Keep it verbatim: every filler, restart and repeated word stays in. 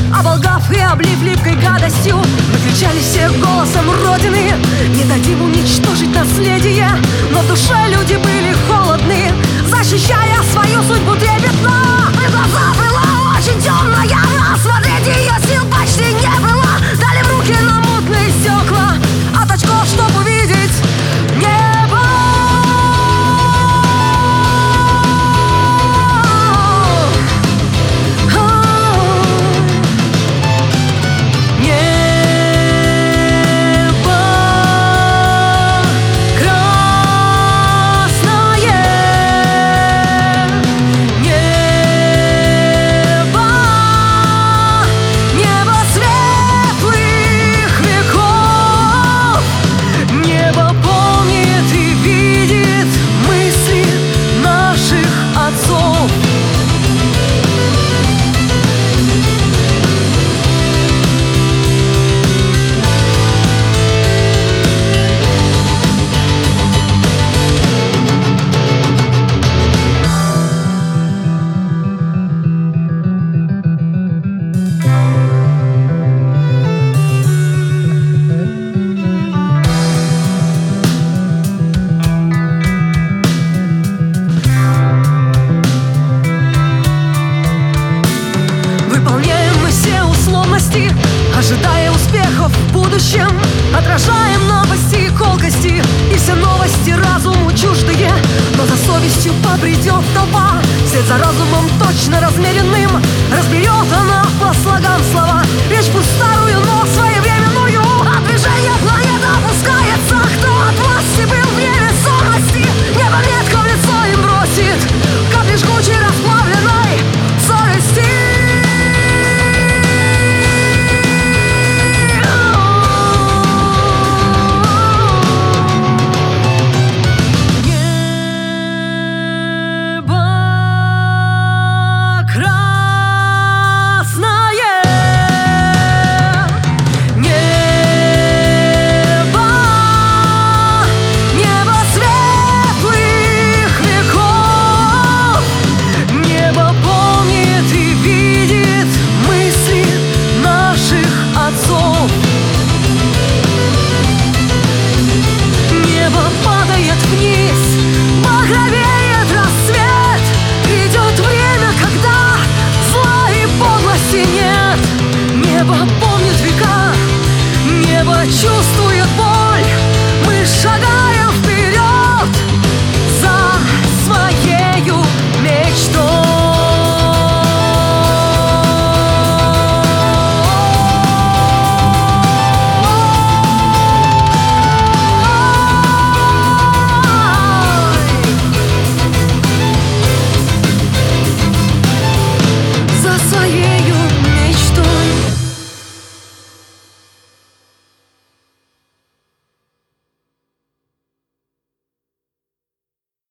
Оболгав и облив липкой гадостью, мы кричали все голосом Родины: не дадим уничтожить наследие. Но в душе люди были холодны, защищая свою судьбу трепетно. И в глазах была очень темная, рассмотреть ее сил почти не было. Дали в руки нам мутные стекла от очков, чтоб увидеть небо. Ожидая успехов в будущем, отражаем новости и колкости, и все новости разуму чуждые. Но за совестью побредет толпа, вслед за разумом точно размеренным. Разберет она по слогам слова, речь пустую, но